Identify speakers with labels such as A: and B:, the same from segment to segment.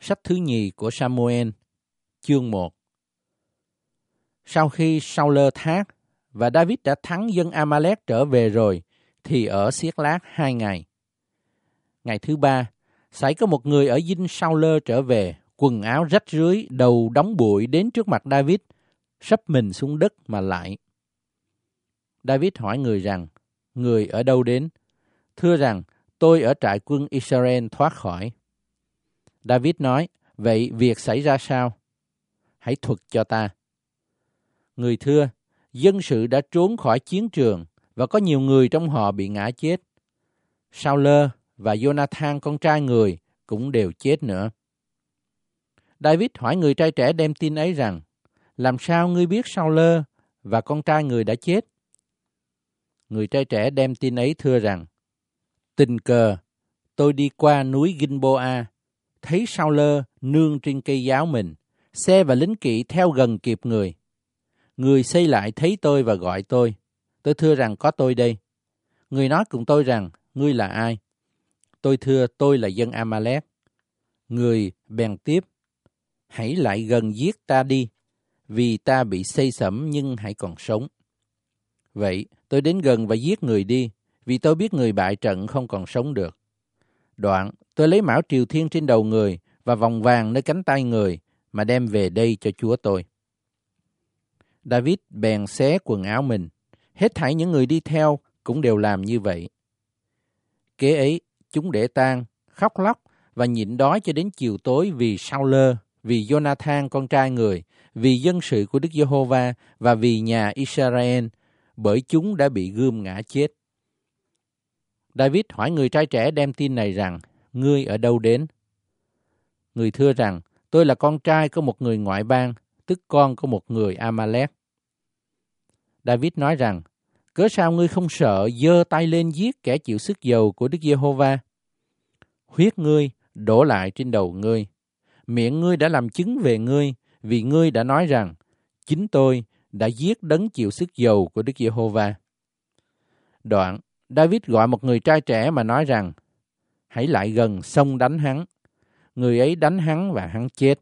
A: Sách thứ nhì của Samuel, chương 1. Sau khi Saul thác và David đã thắng dân Amalek trở về rồi, thì ở Xiếc-lát 2 ngày. Ngày thứ 3, xảy có một người ở dinh Saul trở về, quần áo rách rưới, đầu đóng bụi đến trước mặt David, sấp mình xuống đất mà lại. David hỏi người rằng, người ở đâu đến? Thưa rằng, tôi ở trại quân Israel thoát khỏi. David nói, vậy việc xảy ra sao? Hãy thuật cho ta. Người thưa, dân sự đã trốn khỏi chiến trường và có nhiều người trong họ bị ngã chết. Saul và Jonathan con trai người cũng đều chết nữa. David hỏi người trai trẻ đem tin ấy rằng, làm sao ngươi biết Saul và con trai người đã chết? Người trai trẻ đem tin ấy thưa rằng, tình cờ tôi đi qua núi Gilboa, thấy Saul nương trên cây giáo mình, xe và lính kỵ theo gần kịp người. Người xây lại thấy tôi và gọi tôi. Tôi thưa rằng có tôi đây. Người nói cùng tôi rằng, ngươi là ai? Tôi thưa tôi là dân Amalek. Người bèn tiếp, hãy lại gần giết ta đi, vì ta bị xây xẩm nhưng hãy còn sống. Vậy tôi đến gần và giết người đi, vì tôi biết người bại trận không còn sống được. Đoạn tôi lấy mão triều thiên trên đầu người và vòng vàng nơi cánh tay người mà đem về đây cho chúa tôi. David bèn xé quần áo mình, hết thảy những người đi theo cũng đều làm như vậy. Kế ấy, chúng để tang, khóc lóc và nhịn đói cho đến chiều tối vì Saul, vì Jonathan con trai người, vì dân sự của Đức Giê-hô-va và vì nhà Israel, bởi chúng đã bị gươm ngã chết. David hỏi người trai trẻ đem tin này rằng, ngươi ở đâu đến? Người thưa rằng, tôi là con trai của một người ngoại bang, tức con của một người Amalek. David nói rằng, cớ sao ngươi không sợ giơ tay lên giết kẻ chịu sức dầu của Đức Giê-hô-va? Huyết ngươi đổ lại trên đầu ngươi. Miệng ngươi đã làm chứng về ngươi, vì ngươi đã nói rằng, chính tôi đã giết đấng chịu sức dầu của Đức Giê-hô-va. Đoạn, David gọi một người trai trẻ mà nói rằng, hãy lại gần xông đánh hắn. Người ấy đánh hắn và hắn chết.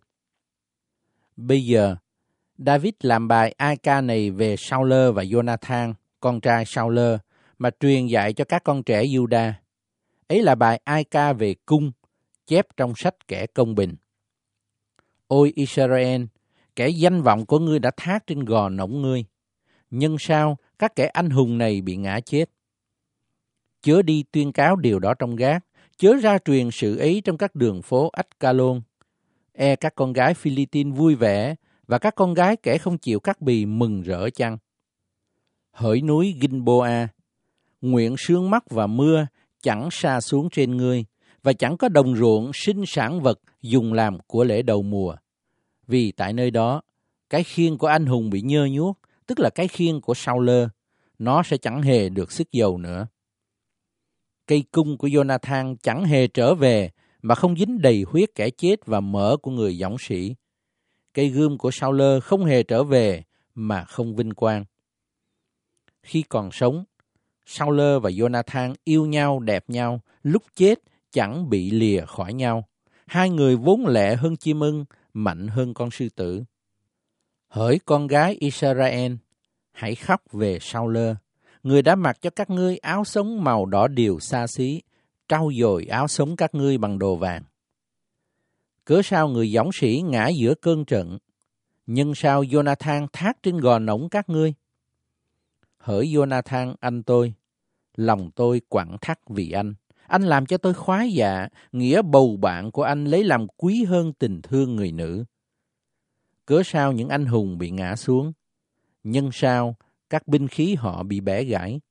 A: Bây giờ, David làm bài ai ca này về Saul và Jonathan, con trai Saul, mà truyền dạy cho các con trẻ Juda. Ấy là bài ai ca về cung, chép trong sách kẻ công bình. Ôi Israel, kẻ danh vọng của ngươi đã thác trên gò nổng ngươi. Nhưng sao các kẻ anh hùng này bị ngã chết? Chớ đi tuyên cáo điều đó trong Gát, chớ ra truyền sự ấy trong các đường phố Ách-ca-lôn. E các con gái Phi-li-tin vui vẻ, và các con gái kẻ không chịu cắt bì mừng rỡ chăng? Hỡi núi Gilboa, nguyện sương mắt và mưa chẳng sa xuống trên ngươi, và chẳng có đồng ruộng sinh sản vật dùng làm của lễ đầu mùa. Vì tại nơi đó, cái khiên của anh hùng bị nhơ nhuốc, tức là cái khiên của Saul, nó sẽ chẳng hề được sức dầu nữa. Cây cung của Jonathan chẳng hề trở về, mà không dính đầy huyết kẻ chết và mỡ của người dũng sĩ. Cây gươm của Saul không hề trở về, mà không vinh quang. Khi còn sống, Saul và Jonathan yêu nhau đẹp nhau, lúc chết chẳng bị lìa khỏi nhau. Hai người vốn lẹ hơn chim ưng, mạnh hơn con sư tử. Hỡi con gái Israel, hãy khóc về Saul. Người đã mặc cho các ngươi áo sống màu đỏ điều xa xí, trau dồi áo sống các ngươi bằng đồ vàng. Cớ sao người dũng sĩ ngã giữa cơn trận, nhưng sao Jonathan thác trên gò nổng các ngươi? Hỡi Jonathan anh tôi, lòng tôi quặn thắt vì anh. Anh làm cho tôi khoái dạ, nghĩa bầu bạn của anh lấy làm quý hơn tình thương người nữ. Cớ sao những anh hùng bị ngã xuống, nhưng sao các binh khí họ bị bẻ gãy?